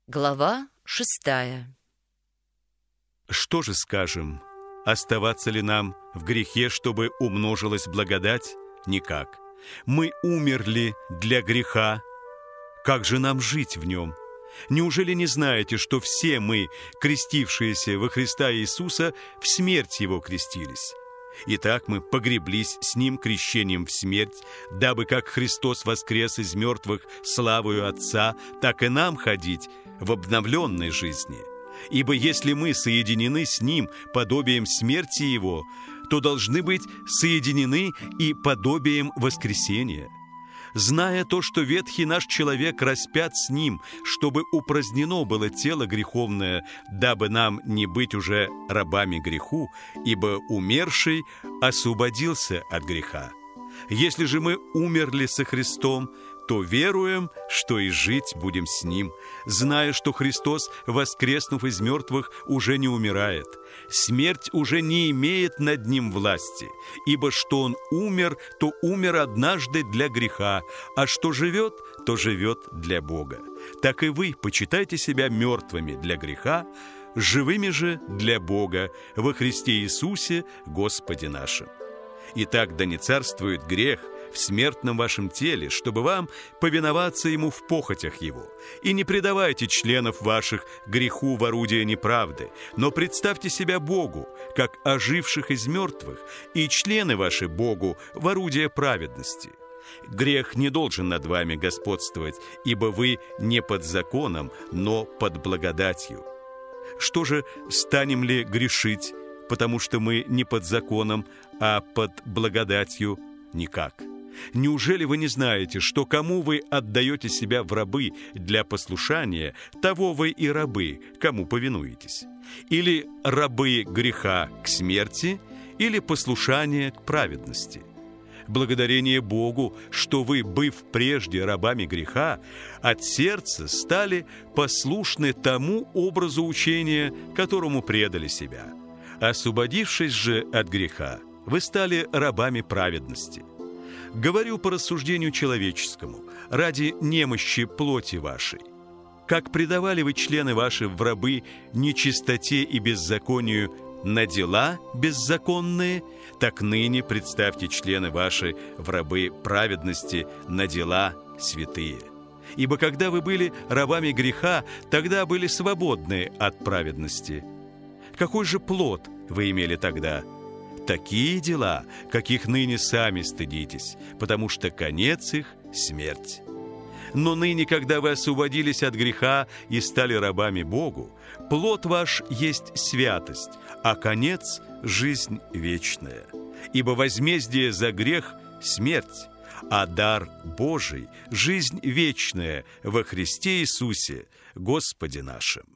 Глава 6. Что же скажем? Оставаться ли нам в грехе, чтобы умножилась благодать? Никак. Мы умерли для греха. Как же нам жить в нем? Неужели не знаете, что все мы, крестившиеся во Христа Иисуса, в смерть Его крестились? Итак, мы погреблись с Ним крещением в смерть, дабы как Христос воскрес из мертвых славою Отца, так и нам ходить в обновленной жизни. Ибо если мы соединены с Ним подобием смерти Его, то должны быть соединены и подобием воскресения. Зная то, что ветхий наш человек распят с Ним, чтобы упразднено было тело греховное, дабы нам не быть уже рабами греху, ибо умерший освободился от греха. Если же мы умерли со Христом, то веруем, что и жить будем с Ним, зная, что Христос, воскреснув из мертвых, уже не умирает. Смерть уже не имеет над Ним власти, ибо что Он умер, то умер однажды для греха, а что живет, то живет для Бога. Так и вы почитайте себя мертвыми для греха, живыми же для Бога во Христе Иисусе, Господе нашим. Итак, да не царствует грех в смертном вашем теле, чтобы вам повиноваться ему в похотях его. И не предавайте членов ваших греху в орудие неправды, но представьте себя Богу, как оживших из мертвых, и члены ваши Богу в орудие праведности. Грех не должен над вами господствовать, ибо вы не под законом, но под благодатью. Что же, станем ли грешить, потому что мы не под законом, а под благодатью? Никак. Неужели вы не знаете, что кому вы отдаете себя в рабы для послушания, того вы и рабы, кому повинуетесь? Или рабы греха к смерти, или послушание к праведности? Благодарение Богу, что вы, быв прежде рабами греха, от сердца стали послушны тому образу учения, которому предали себя. Освободившись же от греха, вы стали рабами праведности. Говорю по рассуждению человеческому, ради немощи плоти вашей. Как предавали вы члены ваши в рабы нечистоте и беззаконию на дела беззаконные, так ныне представьте члены ваши в рабы праведности на дела святые. Ибо когда вы были рабами греха, тогда были свободны от праведности. Какой же плод вы имели тогда? Такие дела, каких ныне сами стыдитесь, потому что конец их — смерть. Но ныне, когда вы освободились от греха и стали рабами Богу, плод ваш есть святость, а конец — жизнь вечная. Ибо возмездие за грех — смерть, а дар Божий — жизнь вечная во Христе Иисусе, Господе нашим.